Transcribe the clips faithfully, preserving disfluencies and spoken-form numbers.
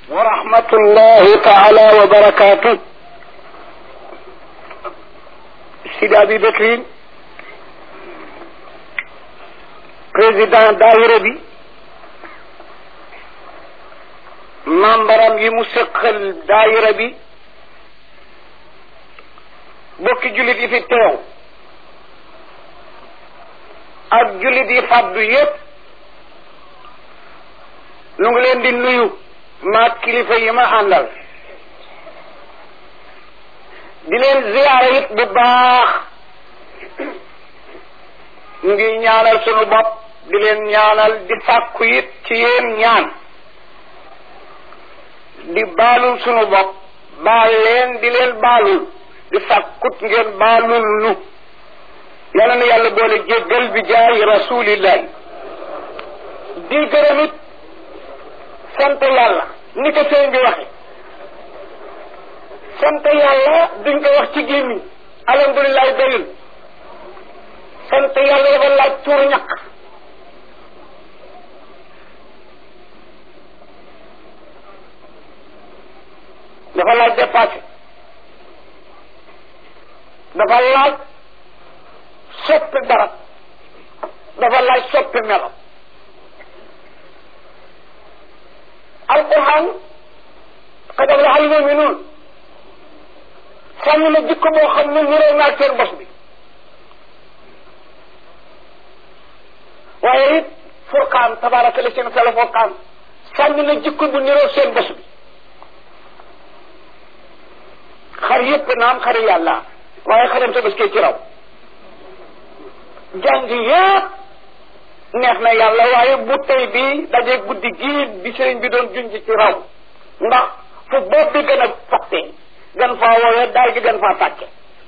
ورحمة الله تعالى وبركاته. سيد أبي بكر président daayira bi membaram yi mu sëqal daayira bi bokki jullit yi fi teew ak jullit yi fàddu yépp nu ngi leen di nuyu maag kilifa yi ma àndal di leen ziyaara it bu baax ngi ñaanal sunu bopp di leen ñaanal di sàkku it ci yéen ñaan di baalul sunu bopp baal leen di leen baalul di sàkkut ngeen baalul nu yàlla na yàlla boole jéggal bi jaay rasulillahi di gërëm it sant yàlla ni ko sëñ bi waxe sant yàlla duñ ko wax ci gémmiñ alhamdulilah doyul sant yàlla dafa laaj tuur ñaq dafa laaj dépassé dafa laaj soppi dara dafa laaj soppi melo alquran qad aflaha almuminuun sànni na jikko boo xam ne niroo naa seen bos bi waaye it furqaan tabaraka la seen sala furqaan sànni na jikko bu niroo seen bos bi xar yëpp naam xari yàlla waaye xaram tabaski ci raw jàng yëpp neex na yàlla waaye bu tey bi daje guddi gii bi sëriñ bi doon junj ci raw ndax fu bopp bi gën a foqte gën faa woowee daal gi gën faa tàkke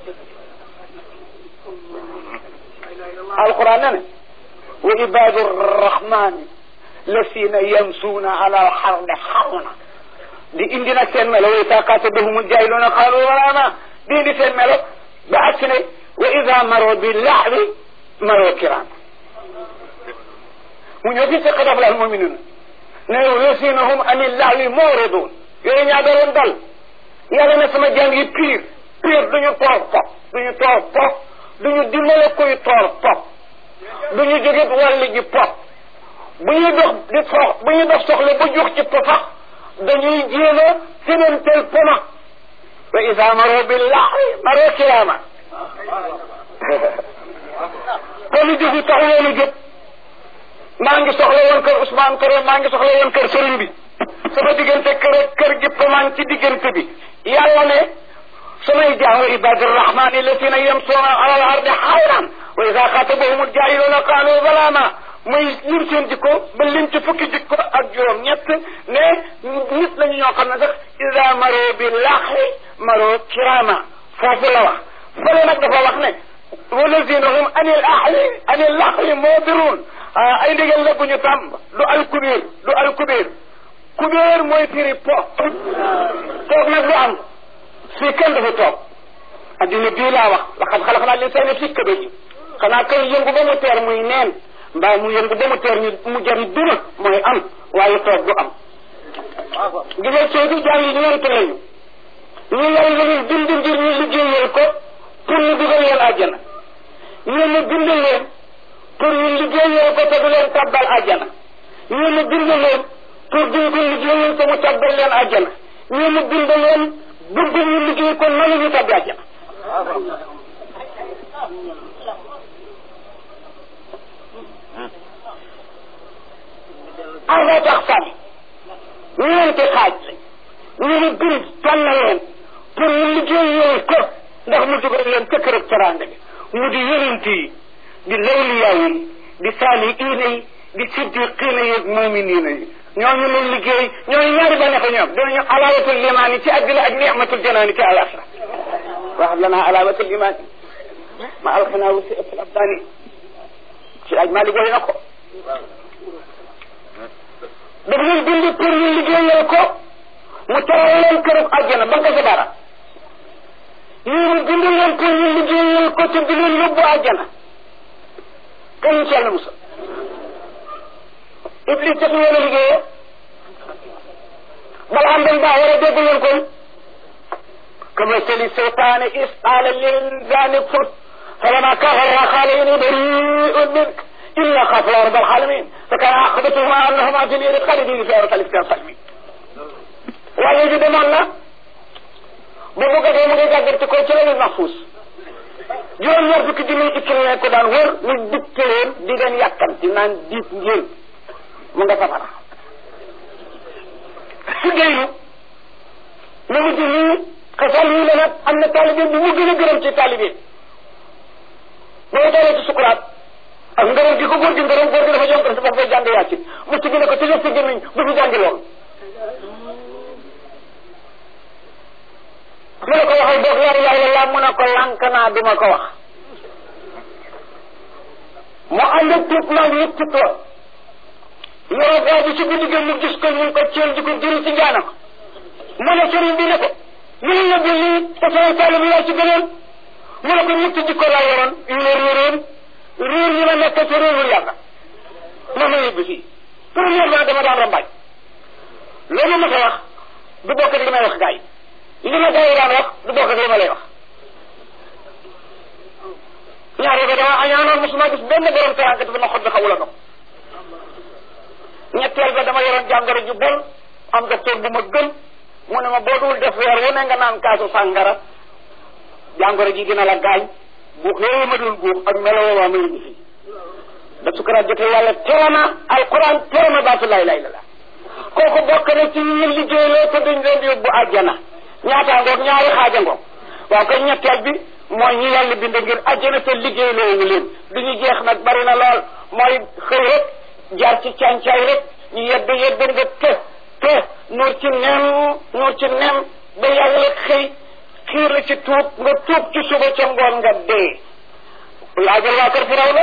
alquran ne ne wa ibadu rrahmani lasina yamsuuna ala xarde xaruna di indi nag seen melo wa ida xaatabahumul jaahiluuna qaalu salaama di indi seen melo ba ak ne wa ida maro bi laxwi maro kiraam mu ñëw fi qad aflaha almuminuun ne lasina hum ani laxwi muridun yooyu ñaa doon dal yàlla ne sama jaam yi pire pire duñu toor pop duñu toor pop duñu dimbale kuy toor pop duñu jógit wàlli ji pop bu ñuy dox di sox bu ñuy dox soxla bu jox ci pofax dañuy jéem a finanteel poma wa isa maro bi laxwi maro kiraama kon lu jógi tax loolu jóg maa ngi soxla woon kër Ousmane Kër maa ngi soxla woon kër sëriñ bi sama diggante kër kër gi pomaan ci diggante bi yàlla ne samay jaam wa ibadu rahmani lasina yamsuuna ala al ardi xawran wa ida xaatabahumul jaahiluuna qaalu salaama muy lim seen jikko ba lim ci fukki jikko ak juróom ñett ne nit lañu ñoo xam ne sax ida maro bi laxi maro kirama foofu la wax fële nag dafa wax ne walazina hum anil ahli anil laxi moobiruun ay ndigal la bu ñu tàmb du al kubéer du al kubéer kubéer mooy firi po toog nag lu am fii kenn dafa toog addina bii laa wax laqad xalaqnaa l-insaana fii kabad xanaa kay yëngu ba mu teer muy neen mbaa mu yëngu ba mu teer ñu mu jari duna mooy am waaye toog du am gisal soodu jaam yi ñeent lañu ñu yàlla lañu bind ngir ñu liggéeyal ko pour ñu dugal leen àjjana ñu mu bind leen pour ñu liggéeyal ko te du leen tabbal àjjana ñu mu bind leen pour duñ ko liggéeyal te mu tabbal leen àjjana ñu mu bind leen bëgg ñu liggéey ko nanu ñu tabbi àjjana arba tax sani ñeenti xaaj la ñu mu bind tànn leen pour ñu liggéeyal ko ndax mu dugal leen ca kër ak teraanga bi mu di yonent yi di lawliyaa yi di saalihiina yi di siddiqiina yi ak muuminiina yi ñooñu leen liggéey ñooñu ñaari ba nekk ñoom dinañu alaawatul limaani ci àddina ak ni'matul janaani ci alaxira waxam lanaa alaawatul limaani ma alxanaa wasi ëppal abdaani ci aj maa liggéey na ko daf leen bind pour ñu liggéeyal ko mu teral leen kërub àjjana ba nga sa dara ñu mu bind leen pour ñu liggéeyal ko te di leen yóbbu àjjana kan ci yàlla musa iblis daf ñu leen a liggéeyee balaa ngeen baax wala dégg ngeen kon كمثل الشيطان إذ قال للإنسان اكفر فلما كفر قال إني بريء منك إلا خاف رب العالمين فكان عاقبتهما أنهما في النار خالدين فيها وخالد صالمين waaye ji demoon na bu mu gatee mu ngi gàggante ko ci la mahfuz juróom ñaar fukki junni Ukraine ko daan wër ñu dikte leen di leen yàkkamti naan diit ngeen mu nga safara géeyu mu ngi ci nii xasal yi la nag am na taalibe bi mu gën a gërëm ci taalibe ba nga toolee ci sukuraat ak ngërëm gi ko góor gi ngërëm góor gi dafa jonk sa bopp bay jàng yaasin mu ci gën ko tëjëf sa gémmiñ bu fi jàngi lool mu ne ko waxal boog laa ilaaha illallaah mu ne ko lànk naa duma ko wax mu ànd ak tuut maa ngi yëpp ci tool yoroo gaaw bi ci guddi gi mu gis ko ñu ngi ko ceel di ko jëri ci njaanam mu ne sëriñ bi ne ko lii la bi lii te sama taalib yaa ci gënoon mu ne ko ñetti jikko laa yoroon yu la réeroon réer yi ma nekk ci réerul yàlla ma ma yóbbu fii premièrement dama daan rambaaj loolu ma ko wax du bokk ak li may wax gars yi li ma gars yi daan wax du bokk ak li ma lay wax ñaareel ba dama añaanoon mosuma gis benn borom teraanga te dama xot bi xawul a dog ñetteel ba dama yoroon jàngoro ju bon am docteur bu ma gën mu ne ma boo dul def weer wu ne nga naan kaasu sàngara jàngoro ji dina la gaañ bu xëyee ma dul guux ak meloo waa ma yëngu fii da sukaraat jotee yàlla tere na alquran tere na baatu laa ilaaha illallaah kooku bokk na ci ñu liggéeyloo te duñ leen di yóbbu àjjana ñaata ngoog ñaari xaaja ngoog waaw koy ñetteel bi mooy ñi yàlla bind ngir àjjana te liggéeyloo wu leen du ñu jeex nag bari na lool mooy xëy rek jaar ci càncaay rek ñu yedd yedd nga te te nuur ci nem nuur ci nem ba yàlla xëy xiir la ci tuub nga tuub ci suba ca ngoon nga dee laajal waa kër Firawna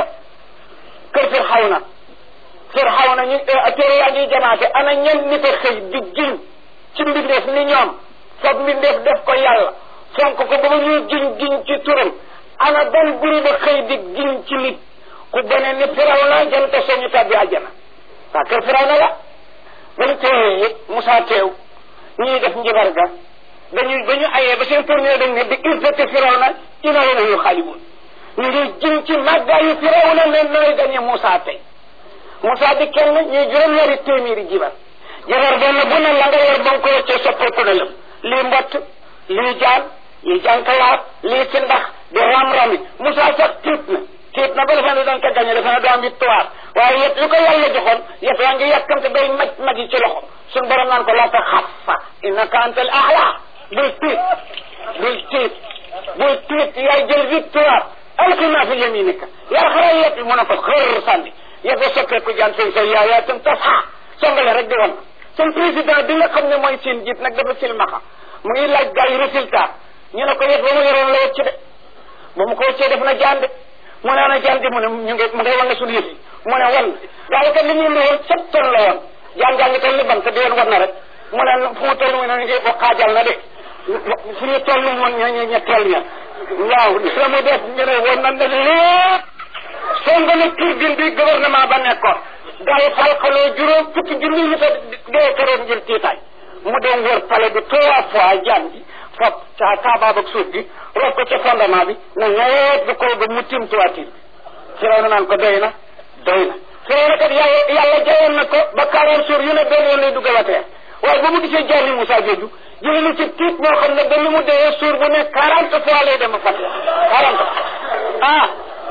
kër Firawna Firawna ñu téere yaa ngi jamaate ana ñen nit a xëy di giñ ci mbindeef ni ñoom foog mbindeef def ko yàlla fonk ko ba ba ñuy giñ giñ ci turam ana ban buri ba xëy di giñ ci nit ku bone ni Firawna jant soñu tàbbi àjjana waa kër Firawna la bañ teewee it Moussa teew ñuy def njibar ga dañuy ba ñu ayee ba seen tournée dañ ne bi izzati Firawna innahu lahu xaalibuun ñu ngi jëm ci màggaayu Firawna ne nooy gañe Moussa tey Moussa di kenn ñuy juróom-ñaari téeméeri jibar jibar benn bu ne la nga yor ba nga ko wàccee soppeeku na lëm lii mbott lii jaan lii jànkalaat lii ci ndax di ram-rami Moussa sax tiit na tiit na ba defe ne dañ ko gañe defe ne du am victoire waaye yet yu ko yàlla joxoon yet yaa ngi yàkkamte day maj maj yi ci loxo suñ borom naan ko la taxaf innaka antal a'laa bul tiit bul tiit bul tiit yaay jël victoire alqi maa fi yaminika yaa xaray yet bi mu ne ko xër sànni yet ba soppeeku jaan seen say yaa yaa tam tasxa songale rek di wan seen président bi nga xam ne mooy seen jiit nag dafa silmaxa mu ngi laaj gars yi résultat ñu ne ko yet ba mu yoroon la wacc de ba mu ko waccee def na jaan de mu ne ana jaan de mu ne ñu ngi mu ngay wan ne suñu yëf yi mu ne wan gaa yi kat li ñu indi woon sept tonnes la woon jaan jaa ngi toll ni bant di leen war na rek mu ne fu mu toll mu ne ngi xaajal na de fu ñu toll moon ña ñetteel ña waaw la mu def ñu ne woon na ne lépp song na turbine bi gouvernement ba nekkoon gaa yi falxaloo juróom fukki junni ñu ta dee keroog ngir tiitaay mu dem wër palais bi trois fois jaan bi fop ca kaabaab ak suuf gi rof ko ca fondement bi na ñëweet bi koy ba mu tim toiture bi Firawna naan ko doy na doy na Firawna kat yàlla yàlla jayoon na ko ba quarante jours yu ne benn yoon lay dugg a teer waaye ba mu gisee jaani Moussa jooju jëlee na ci tiit moo xam ne ba ni mu dee suur bu ne quarante fois lay dem a fàtte quarante ah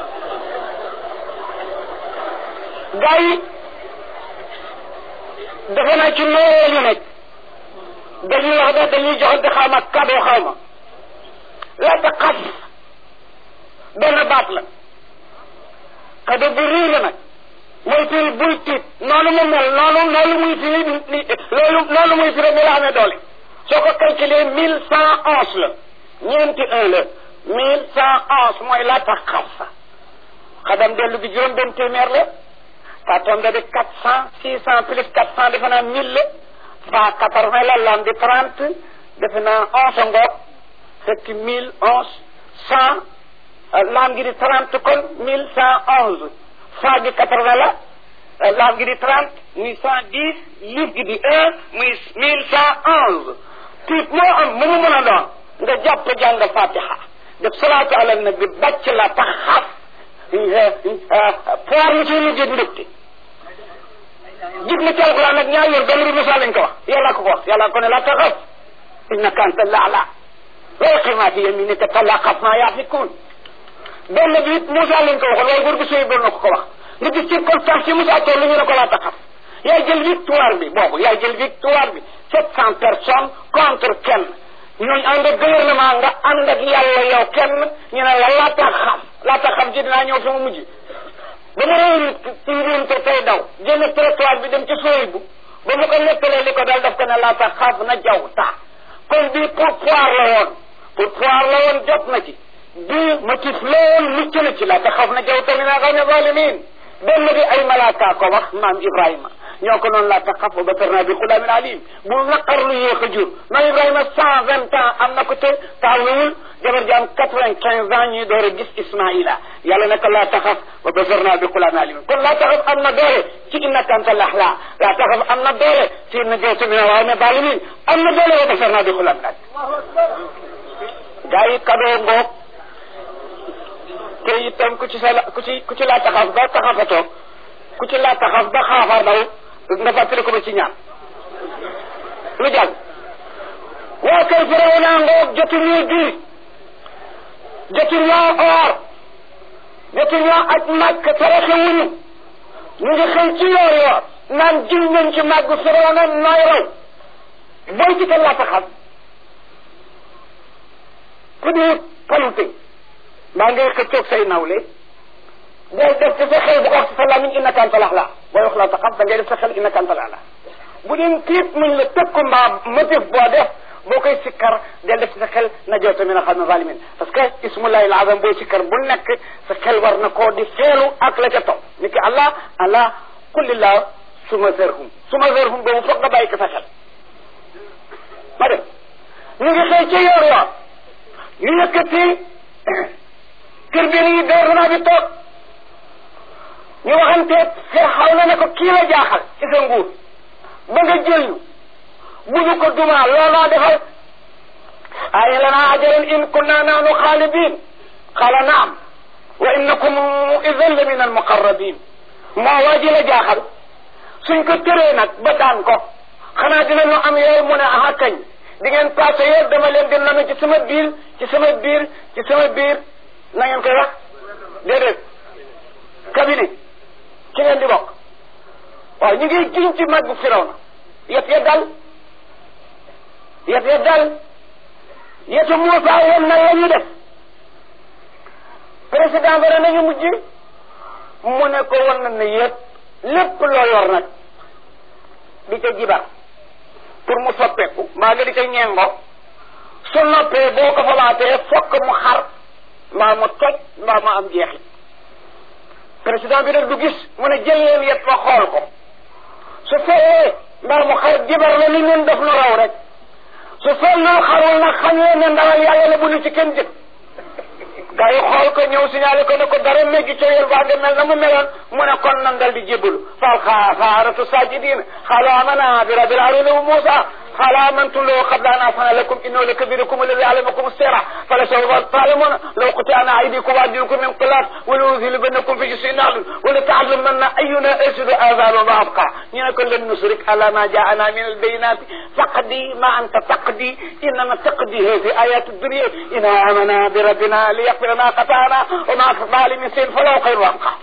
gars yi defe naa ci loolu ñu nekk dañuy wax ne dañuy joxante xaw ma cadeau xaw ma la ta xas benn baat la cadeau bu rëy la nag mooy firi bul tiit noonu mu mel noonu noonu muy firi loolu noonu muy firi mi la amee doole soo ko calculé mille cent onze la ñeenti un la mille cent onze mooy la ta xas xadam dellu bi juróom benn téeméer la ça tombe de quatre cent six cent plus quatre cent defe naa mille la cent quatre-vingts la lam di trente defe naa onze ngoog fekk mille onze cent lam gi di trente kon mille cent onze cent gi quatre-vingts la laaf gi di trente muy cent dix liif gi di un muy mille cent onze tiit moo am mu mu mën a doon nga jàpp jàng fatiha def salaatu ala nabi bàcc la tax xaf poir lu ci mujjee ndëkte jib na ci alquran nag ñaar yoon benn bi misaal lañ ko wax yàlla ko ko wax yàlla ko ne la taxaf innaka anta laala waqi ma fi yaminika talaqaf ma yafikun benn bi it Moussa lañ ko waxoon waaye góor gi sooy bon na ko ko wax nga gis circonstance yi Moussa toll ñu ne ko laa taxaf yaay jël victoire bi boobu yaay jël victoire bi sept cent personnes contre kenn ñooñu ànd ak gouvernement nga ànd ak yàlla yow kenn ñu ne la laa taxaf laa taxaf ji dinaa ñëw sama mujj ba ma réew ci réew te tey daw jël trottoir bi dem ci sooy bu ba mu ko nettalee li ko dal daf ko ne laa taxaf na jaw ta kon bii pour poire la woon pour poire la woon jot na ci bii motif la woon mucc na ci laa taxaf na jaw ta mina qawmi zalimin benn bi ay malaaka ko wax maam Ibrahima ñoo ko noonu laa taxaf wa basarna bi xulaamin alim bu naqar lu yéex a jur maam Ibrahima cent vingt ans am na ko te taawul jabar ji am quatre-vingt-quinze ans ñuy door a gis Ismaïla yàlla ne ko laa taxaf wa basarna bi xulaamin alim kon laa taxaf am na doole ci innaka anta al-a'la laa taxaf am na doole ci najawta mina al-qawmi zalimin am na doole wa basarna bi xulaamin alim gaa yi kadoo ngoog te itam ku ci sa ku ci ku ci laa taxaf ba taxafatoo ku ci laa taxaf ba xaafar daw nga fàttali ko ba ci ñaan lu jàll waa kër Firawna ngoog jotuñoo julli jotuñoo oor jotuñoo aj màkk taraxewuñu ñu ngi xëy ci yoor yoor naan jiw nañ ci màggu Firawna nooy raw booy ci laa taxaf ku di politique maa ngay xëccoog say nawle day def ci sa xel bu wax ci sa lamiñ innaka anta al-a'la booy wax laa taxaf da ngay def sa xel innaka anta al-a'la bu dee tiit muñ la tëkku mbaa motif boo def boo koy sikkar del def ci sa xel najawta mina al-qawmi zalimin parce que ismullahi al-azam booy sikkar bu nekk sa xel war na koo di feelu ak la ca topp ni ki allah allah kulillah suma zerhum suma zerhum boobu foog nga bàyyi ko sa xel ma dem ñu ngi xëy ci yoor yoor ñu yëkkati kër bi nii gouvernement bi toog ñu waxanteeg xaw na ne ko kii la jaaxal ci sa nguur ba nga jël ñu bu ñu ko dumaa looloo defal ay lana ajaran in kunna nahnu xaalibin qala naam wa innakum idan la min almuqarrabin moo waa ji la jaaxal suñ ko tëree nag ba daan ko xanaa dinañu am yooyu mu ne aha kañ di ngeen passé yooyu dama leen di name ci sama biir ci sama biir ci sama biir na ngeen koy wax déedéet cabinet ci ngeen di bokk waaw ñu ngi giñ ci màggu Firawna yet ya dal yet ya dal yetu Muusa woon na la ñu def président bara nañu mujj mu ne ko won na ne yet lépp loo yor nag di ca jibar pour mu soppeeku maa nga di ca ñeengo su noppee boo ko falaatee fokk mu xar mbaa mu toj mbaa mu am jeexit président bi nag du gis mu ne jël leen yet fa xool ko su fekkee mbaa mu xar jibar la li ngeen def lu raw rek su fekkee lu xarul nag xam leen ne ndawal yàlla la bu lu ci kenn jëg gaa yi xool ko ñëw signalé ko ne ko dara méggi coyel baa nga mel na mu meloon mu ne kon nan dal di jébbalu fal xaaratu sajidin xaalu amana bi rabbil haruna wa Musa قال آمنتم له قبل أن أذن لكم إنه لكبيركم الذي علمكم السحر فلسوف تعلمون لو قطعنا أيديكم وأرجلكم من خلاف ولنذهبنكم في جسر النخل ولتعلمن أينا أشد آذان ما أبقى نقول لن نشرك على ما جاءنا من البينات فقدي ما أنت تقدي إنما تقدي هذه آيات الدنيا إن آمنا بربنا ليغفر ما قطعنا وما فعل من سين فلو خير وأبقى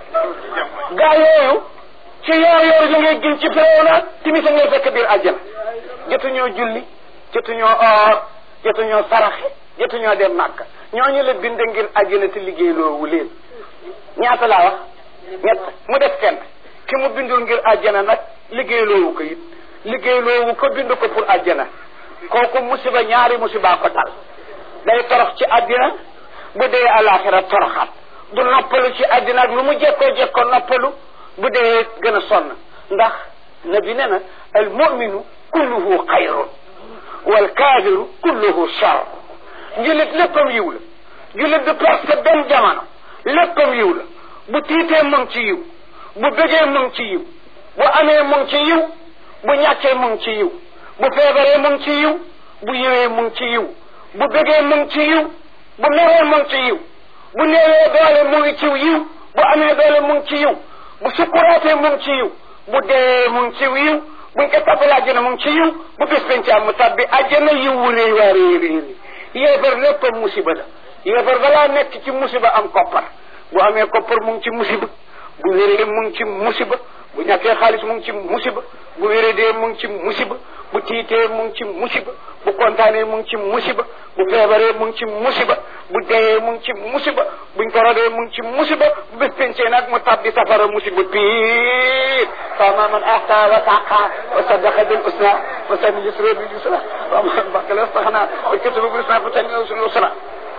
قالوا ci yoor yoor ju ngay gën ci Firawna timi sa ngay fekk biir àjjana jotuñoo julli jotuñoo oor jotuñoo saraxe jotuñoo dem Màkka ñooñu la bind ngir àjjana te liggéey loowu leen ñaata laa wax ñett mu def kenn ki mu bindul ngir àjjana nag liggéey loowu ko it liggéey loowu ko bind ko pour àjjana kooku musiba ñaari musiba ko dal day torox ci àddina bu dee alaxira toroxaat du noppalu ci àddina ak lu mu jekkoo jekkoo noppalu bu dee gën a sonn ndax nabi nee na al muminu kulluhu xayrun wal kaafiru kulluhu char jullit léppam yiw la jullit du presque benn jamono léppam yiw la bu tiitee mu ngi ci yiw bu bëggee mu ngi ci yiw bu amee mu ngi ci yiw bu ñàkkee mu ngi ci yiw bu feebaree mu ngi ci yiw bu yiwee mu ngi ci yiw bu bëggee mu ngi ci yiw bu meree mu ngi ci yiw bu néewee doole mu ngi ci yiw bu amee doole mu ngi ci yiw bu sukkuraatee mu ngi ci yiw bu dee mu ngi ci yiw buñ ko tappale àjjana mu ngi ci yiw bu bés pencaam mu tabbi àjjana yiw wu réy waa réy réy yéefar lépp musiba la yéefar balaa nekk ci musiba am koppar bu amee koppar mu ngi ci musiba bu wéree mu ngi ci musiba bu ñàkkee xaalis mu ngi ci musiba bu wéradee mu ngi ci musiba bu tiitee mu ngi ci musiba bu kontaanee mu ngi ci musiba bu feebaree mu ngi ci musiba bu deyee mu ngi ci musiba buñ ko rodee mu ngi ci musiba bu bés pencee nag mu tabbi safara musiba piir fama man ahta wa taqa wa saddaqa bil husna wa sanuyasiruhu bil yusra wa man bakhila wastaghna wa kadzaba bil husna fa sanuyasiruhu bil yusra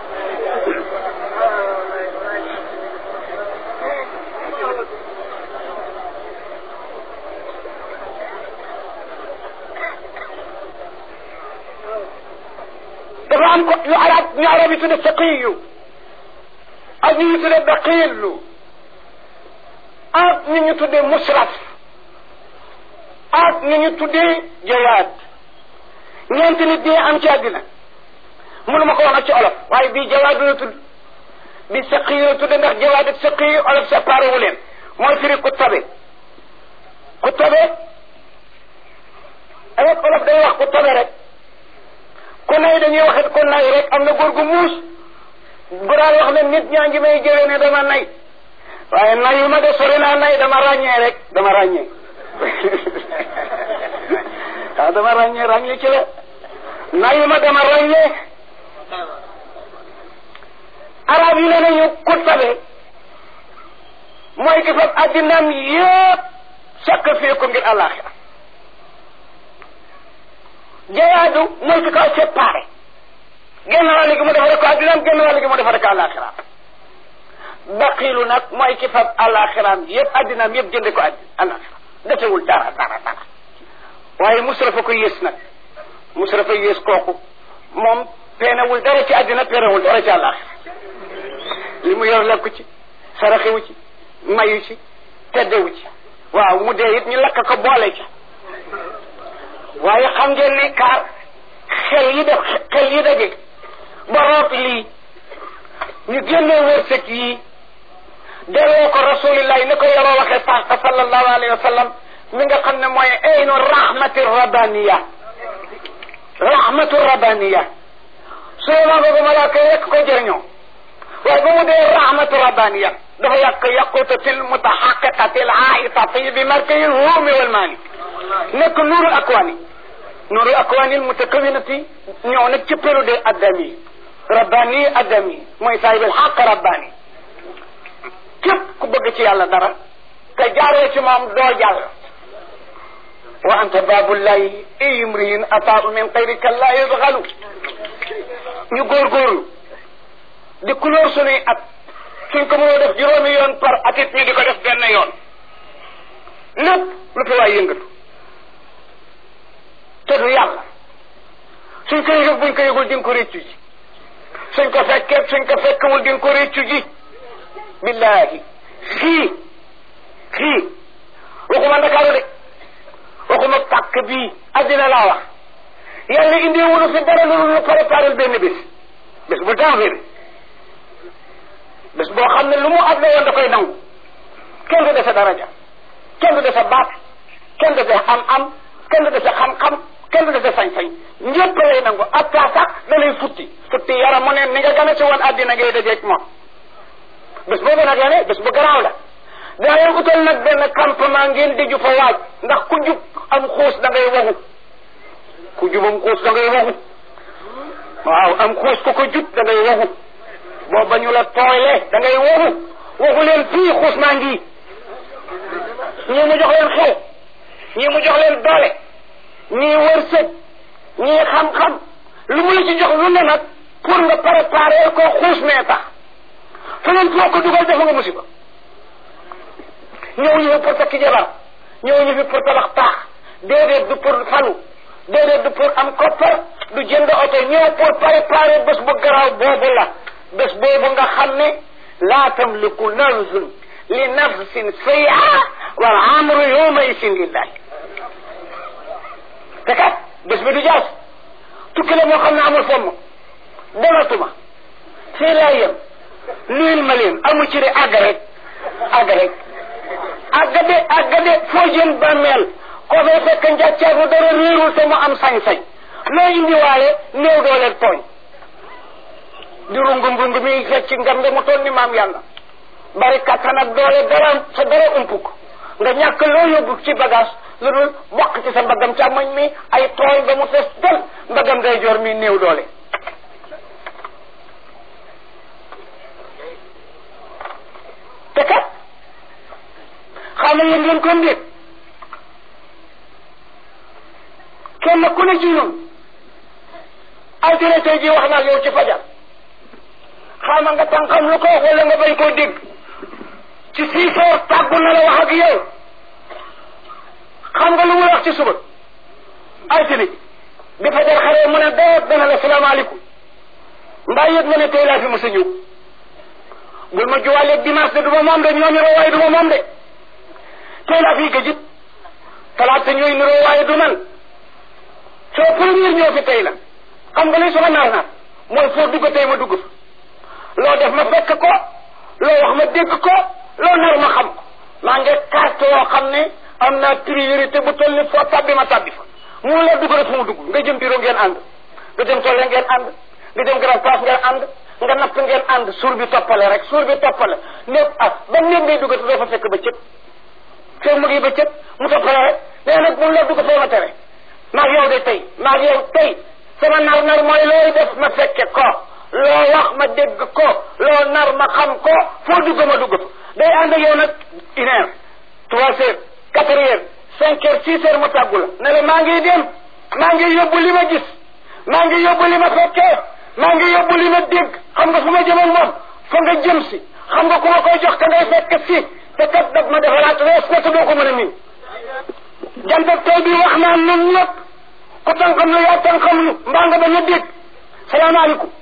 dafa am ko yu arab ñu arab yi tudde saqiyu ak ñu ñu tudde baqilu ak ñu ñu tudde musraf ak ñu ñu tudde jawaad ñeenti nit di am ci àddina mënu ma ko wax nag ci olof waaye bii jawaad la tudd bi saqiyu la tudde ndax jawaad ak saqiyu olof séparé wu leen mooy firi ku tabe ku tabe rek olof day wax ku tabe rek ku nay dañuy waxit ku nay rek am na góor gu muus bu daan wax ne nit ñaa ngi may jëlee ne dama nay waaye nayu ma de sori naa nay dama ràññee rek dama ràññee waaw dama ràññee ràññee ci la nayu ma dama ràññee arab yi ne nañu ku tabe mooy ki fab addinaam yépp sacrifié ko ngir àllaaxira jayaadu mooy ki ko séparé genn wàll gi mu defare ko addinaam genn wàll gi mu defare ko àllaaxiraam baqilu nag mooy ki fab àllaaxiraam yëpp addinaam yëpp jënde ko addi àllaaxira defewul dara dara dara waaye musrafa ko yées nag musrafa yées kooku moom peenewul dara ci addina peenewul dara ci àllaaxira li mu yor lekku ci saraxewu ci mayu ci teddewu ci waaw mu dee it ñu lakk ko boole ci waaye xam ngeen ne kaar xel yi def xel yi daje ba root lii ñu génnee wërsëg yi delloo ko rasulillahi ni ko yoroo waxee sànq sallallahu alayhi wa sallam mi nga xam ne mooy aynu rahmati rabbaniya rahmatu rabbaniya seulement boobu malaaka yi rekk ko jëriñoo waaye ba mu dee rahmatu rabbaniya dafa yàq yaqutatil mutahaqiqatil aitati bi markayi ruumi wal maani nekk nuuru akwaani nuuru akwaani mutakawinati ñëw nag ci péru de addami rabbani addami mooy saahibil xaq rabbani képp ku bëgg ci yàlla dara te jaaroo ci moom doo jàll wa anta baabullahi imriin ataa min xayrika la yadxalu ñu góorgóorlu di couleur sunuy at suñ ko mënoo def juróomi yoon par atit ñu di ko def benn yoon lépp lu fi waay yëngatu te du yàlla suñ ko yëgul buñ ko yëgul di nga ko réccu ji suñ ko fekkee suñ ko fekkewul di nga ko réccu ji billahi fii fii waxuma Ndakaaru de waxuma pàkk bii addina laa wax yàlla indi wunu fi dara lu ñu préparé benn bés bés bu dangereux bés boo xam ne lu mu ab la woon da koy nangu kenn du dese daraja kenn du dese baat kenn du dese am-am kenn du dese xam-xam kenn du dese sañ-sañ ñëpp lay nangu ak taa sax da lay futti futti yaram mu ne ni nga gane si woon addina ngay dajeeg moom bés boobu nag la ne bés bu garaaw la daa leen utal nag benn campement ngeen diju fa waaj ndax ku jub am xuus da ngay waxu ku jubam xuus da ngay waxu waaw am xuus ku ko jub da ngay waxu boo bañu la tooyle da ngay waxu waxu leen fii xuus maa ngi ñii mu jox leen xel ñii mu jox leen doole ñii wërsëg ñii xam-xam lu mu la ci jox lu ne nag pour nga préparer ko xuus mee tax feneen foo ko dugal defa nga musiba ñëw ñu fi pour takki jabar ñëw ñu fi pour tabax taax déedéet du pour falu déedéet du pour am koppar du jënd oto ñëw pour préparer bés bu garaaw boobu la bés boobu nga xam ne laa tamliku nafsun li nafsin sayha wal amru yawma isin lillahi te kat bés bi du jaas tukki la moo xam ne amul fomm dematuma fii laa yem nuyul ma leen amu ci de àgg rek àgg rek àgg de àgg de foo jëm bàmmeel koo fay fekk njàccaar bu dara réerul te mu am sañ-sañ loo indiwaale néew doole tooñ di rungu rungu mi fekk ngam nga mu toll ni maam yàlla bari kattan ak doole dara sa dara umpuk nga ñàkk loo yóbbu ci bagage lu dul bokk ci sa mbagam càmmoñ mi ay tooy ba mu fees del mbagam day jor mi néew doole te kat xam nga yéen ngeen ko mbir kenn ku ne ci ñun altine tey ji wax naa yow ci fajar xaama nga tànqam lu ko wala nga bañ koo dégg ci six heures tàggu na la wax ak yow xam nga lu mu wax ci suba altine bi fajar xaree mu ne doot dana la salaamaaleykum mbaa yëg nga ne tey laa fi mos a ñëw bul ma juwaaleeg dimanche de du ma moom de ñoo niroo waaye du ma moom de tey laa fiy gëjit talaata ñooy niroo waaye du man soo première ñëw fi tey la xam nga luy sama nar nar mooy foo dugg tey ma dugg fa loo def ma fekk ko loo wax ma dégg ko loo nar ma xam ko maa ngi carte yoo xam ne am naa priorité bu toll ni foo tabbi ma tabbi fa mu la dugg rek fu mu dugg nga jëm bureau ngeen ànd nga jëm tolle ngeen ànd nga jëm grand place ngeen ànd nga napp ngeen ànd suur bi toppale rek suur bi toppale néeg ah ba néeg ngay dugg te doo fa fekk ba cëg fekk mu ngi ba cëg mu toppale rek nee nag mun la dugg foo ma tere maag yow de tey maag yow tey sama nar nar mooy looy def ma fekke ko loo wax ma dégg ko loo nar ma xam ko foo dugg ma dugg fa day ànd ak yow nag une heure trois heures quatre heures cinq heures six heures mu tàggu la ne la maa ngi dem maa ngi yóbbu li ma gis maa ngi yóbbu li ma fekkee maa ngi yóbbu li ma dégg xam nga fu ma jëm ak moom fa nga jëm si xam nga ku ma koy jox ka ngay fekk si te kat daf ma defaraat rees na te doo ko mën a miin jant tey bi wax naa nun ñëpp ku tànkam lu yaa tànkam lu mbaa nga bañ a dégg salaamaaleykum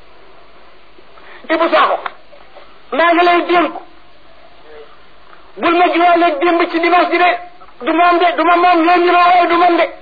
Ibou Sakho maa ngi lay dénku bul ma jiwaaleeg démb ci dimanche ji de du moom de du ma moom ñoom ñu la waaye du man de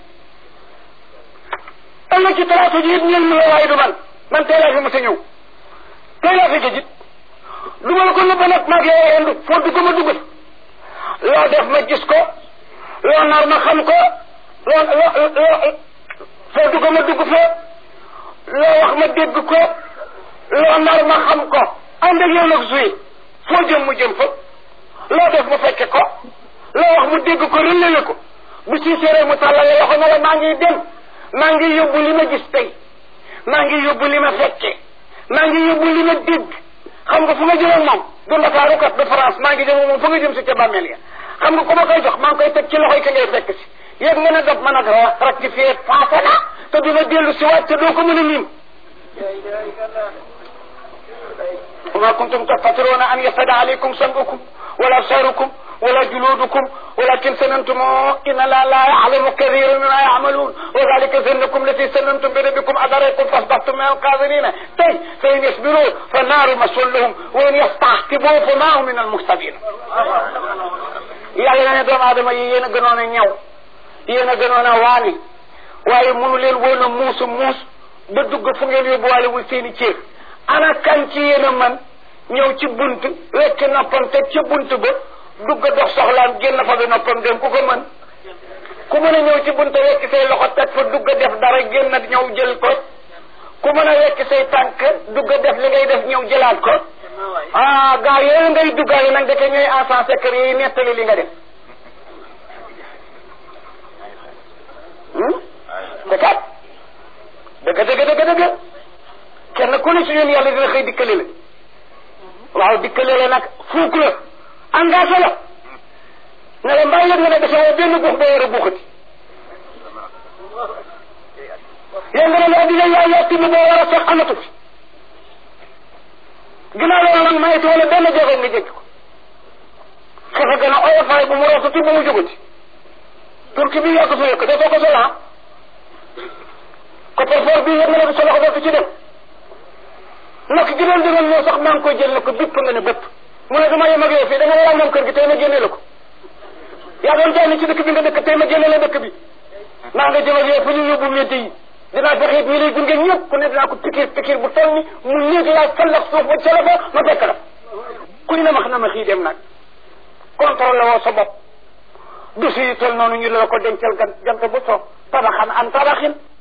ëllëg ci talaata ji it ñoom ñu la waaye du man man tey laa fi mos a ñëw tey laa fi gëjit du ma la ko nëbba nag maa ngi lay yendu foo dugg ma dugg loo def ma gis ko loo nar ma xam ko loo loo loo foo dugg ma dugg fa loo wax ma dégg ko loo nar ma xam ko ànd ak yow nag zuy foo jëm mu jëm fa loo def mu fekke ko loo wax mu dégg ko rëllale ko bu si séeree mu tàllale loxo ne la maa ngi dem maa ngi yóbbu li ma gis tey maa ngi yóbbu li ma fekke maa ngi yóbbu li ma dégg xam nga fu ma jëm ak moom du Ndakaaru kat du France maa ngi jëm ak moom fu nga jëm si ca bàmmeel ya xam nga ku ma koy jox maa ngi koy teg ci loxoy ka ngay fekk si yéeg nga ne daf ma nag rectifier passé na te dina dellu si waat te doo ko mën a miim وما كنتم تفترون أن يفتد عليكم سمعكم ولا أبصاركم ولا جلودكم ولكن سننتم إن لا لا يعلم كثير مما يعملون وذلك ظنكم التي سننتم بربكم أدريكم فاصبحتم من الكاذبين طيب فإن يصبروا فالنار مسؤول لهم وإن يستعتبوا فما هم من المحتمين yàlla ne doomu aadama yi yéen a gënoon a ñaw yéen a gënoon a waani waaye mënu leen woon a muusu muus ba dugg fu ngeen yóbbuwaale wul seeni cër ana kan ci yéen a man ñëw ci bunt wekk noppam teg ci bunt ba dugg dox soxlaam génn fa bi noppam dem ku ko mën ku mën a ñëw ci bunt wekk say loxo teg fa dugg def dara génn ñëw jël ko ku mën a wekk say tànk dugg def li ngay def ñëw jëlaat ko ah gaa yooyu ngay duggaale nag dëkk ñooy agent secret yi nettali li nga def te kat dëgg dëgg dëgg dëgg kenn ku ne si ñun yàlla dina xëy dikkale la waaw dikkale la nag fuuk la engagé la ne la mbaa yëg nga ne dafa benn buux boo war a buuxati yéen nga ne la dina yaa yaa tibb boo war a sax amatu fi ginnaaw loolu nag maytu wala benn joxe nga jéggi ko xefe gën a oyofaay bu mu rootati ba mu jógati turki bi yaa ko fa yëkk doo ko sola coffre-fort bii yëg nga ne du sa loxo dootu ci dem nokk gi doon dëgal ñoo sax maa ngi koy jël ne ko bépp nga ne bépp mu ne dama yem ak yow fii da nga laal moom kër gi tey ma génne la ko yaa doon jaay ni ci dëkk bi nga dëkk tey ma génne la dëkk bi naa nga jëm ak yow fu ñu yóbbu métti yi dinaa fexe it ñi lay gunge ñëpp ku ne dinaa ko pikir pikir bu toll ni mu néeg laa sallax suuf ba cala ba ma fekk la kuy na max na ma xii dem nag contrôle woo sa bopp dossier yi toll noonu ñu la ko dencal gan jant bu soo tabaxan an tabaxin